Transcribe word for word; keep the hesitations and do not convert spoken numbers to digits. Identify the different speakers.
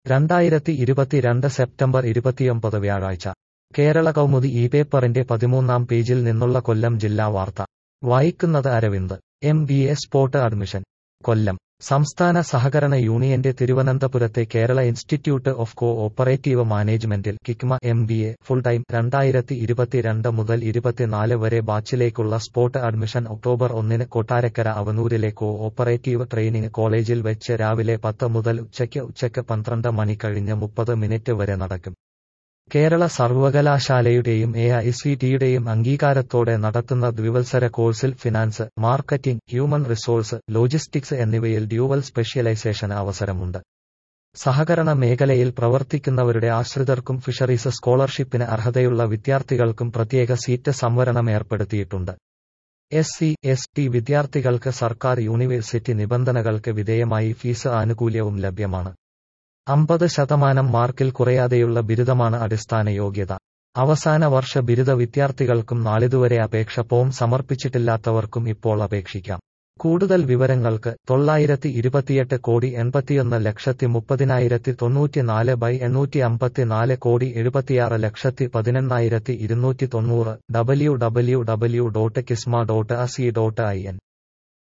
Speaker 1: രണ്ടായിരത്തി ഇരുപത്തിരണ്ട് സെപ്റ്റംബർ ഇരുപത്തിയൊമ്പത് വ്യാഴാഴ്ച കേരള കൗമുദി ഈ പേപ്പറിന്റെ പതിമൂന്നാം പേജിൽ നിന്നുള്ള കൊല്ലം ജില്ലാ വാർത്ത വായിക്കുന്നത് Aravind. M B A spot admission. Kollam സംസ്ഥാന സഹകരണ യൂണിയന്റെ തിരുവനന്തപുരത്തെ Kerala institute of cooperative മാനേജ്മെന്റിൽ KICMA M B A full time രണ്ടായിരത്തി ഇരുപത്തിരണ്ട് മുതൽ ഇരുപത്തിനാല് വരെ ബാച്ചിലേക്കുള്ള സ്പോട്ട് അഡ്മിഷൻ ഒക്ടോബർ ഒന്നിന് കൊട്ടാരക്കര അവനൂരിലെ കോ ഓപ്പറേറ്റീവ് ട്രെയിനിങ് കോളേജിൽ വെച്ച് രാവിലെ പത്ത് മുതൽ ഉച്ചയ്ക്ക് ഉച്ചയ്ക്ക് പന്ത്രണ്ട് മണി കഴിഞ്ഞ് മുപ്പത് മിനിറ്റ് വരെ നടക്കും. കേരള സർവകലാശാലയുടെയും എ ഐ സി ടിയുടെയും അംഗീകാരത്തോടെ നടത്തുന്ന ദ്വിവത്സര കോഴ്സിൽ finance, marketing, human resource, logistics എന്നിവയിൽ ഡ്യൂവൽ സ്പെഷ്യലൈസേഷന് അവസരമുണ്ട്. സഹകരണ മേഖലയിൽ പ്രവർത്തിക്കുന്നവരുടെ ആശ്രിതർക്കും ഫിഷറീസ് സ്കോളർഷിപ്പിന് അർഹതയുള്ള വിദ്യാർത്ഥികൾക്കും പ്രത്യേക സീറ്റ് സംവരണം ഏർപ്പെടുത്തിയിട്ടുണ്ട്. എസ് സി, എസ് ടി വിദ്യാർത്ഥികൾക്ക് സർക്കാർ യൂണിവേഴ്സിറ്റി നിബന്ധനകൾക്ക് വിധേയമായി ഫീസ് ആനുകൂല്യവും ലഭ്യമാണ്. അമ്പത് ശതമാനം മാർക്കിൽ കുറയാതെയുള്ള ബിരുദമാണ് അടിസ്ഥാന യോഗ്യത. അവസാന വർഷ ബിരുദ വിദ്യാർത്ഥികൾക്കും നാളിതുവരെ അപേക്ഷ ഫോം സമർപ്പിച്ചിട്ടില്ലാത്തവർക്കും ഇപ്പോൾ അപേക്ഷിക്കാം. കൂടുതൽ വിവരങ്ങൾക്ക് തൊള്ളായിരത്തി ഇരുപത്തിയെട്ട് കോടി എൺപത്തിയൊന്ന് ലക്ഷത്തി മുപ്പതിനായിരത്തി തൊണ്ണൂറ്റിനാല് ബൈ എണ്ണൂറ്റി അമ്പത്തിനാല് കോടി എഴുപത്തിയാറ് ലക്ഷത്തി പതിനെണ്ണായിരത്തി ഇരുന്നൂറ്റി തൊണ്ണൂറ് W W W dot KICMA dot ac dot I N